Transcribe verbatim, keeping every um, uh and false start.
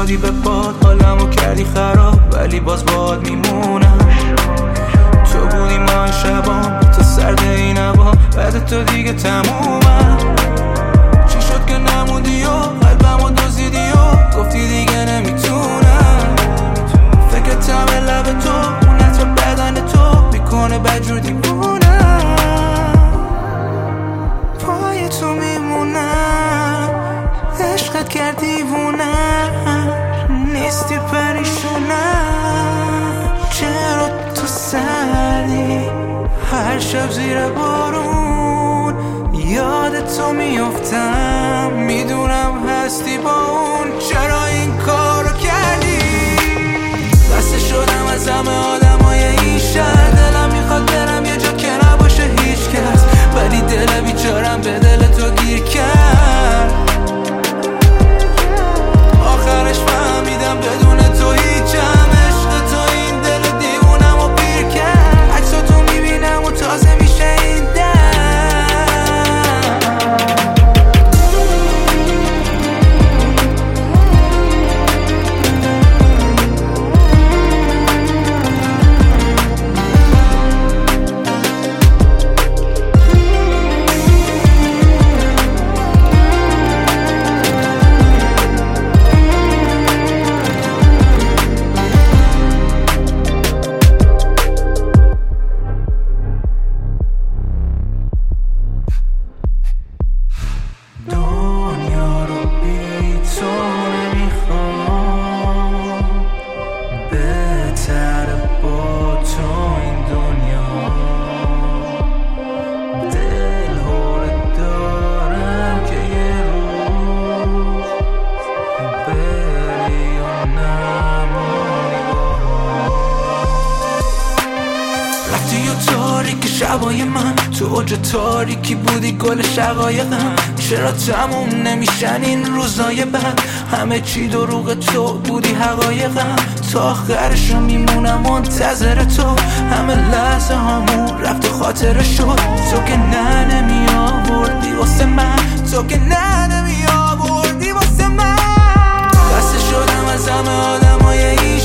دادی به باد، حالمو کردی خراب ولی باز باد میمونم. تو بودی ماه شبام، تو سرد این هوا، بعد تو دیگه تمومم. چی شد که نموندی و قلبمو دزدیدی و گفتی دیگه نمیتونم. فکرتم لب تو، اون عطر بدن تو میکنه بدجور دیوونم. پای تو میمونم، عشقت کرد دیوونم. نیستی پریشونم، چرا تو سردی هر شب زیر بارون یاد تو میافتم. میدونم هستی با اون، چرا این کارو کردی؟ بسته شدم از همه آدمای این شهر، دلم میخواد برم یه جا که نباشه هیچ کس، ولی دل بیچارم به دل تو گیر کرد. آخرش فهمیدم بدون تو هیچم، عشق تو این دل دیوونم و پیر کرد. عکسا تو میبینم و تازه میشه این در. دنیا رو بی تو نمیخوام، بهتر با تو این دنیا. دل هوره دارم که یه روز بری و نمانی با. رفتی و تاریک شبای من، تو اوج تاریکی بودی گل شقایقم. چرا تموم نمیشن این روزای بعد؟ همه چی دروغ تو بودی حقایقم. تا آخرشو میمونم منتظر تو، همه لحظه هامون رفت و خاطره شد. تو که نه نمی آوردی واسه من، تو که نه نمی آوردی واسه من. بسته شدم از همه آدمای این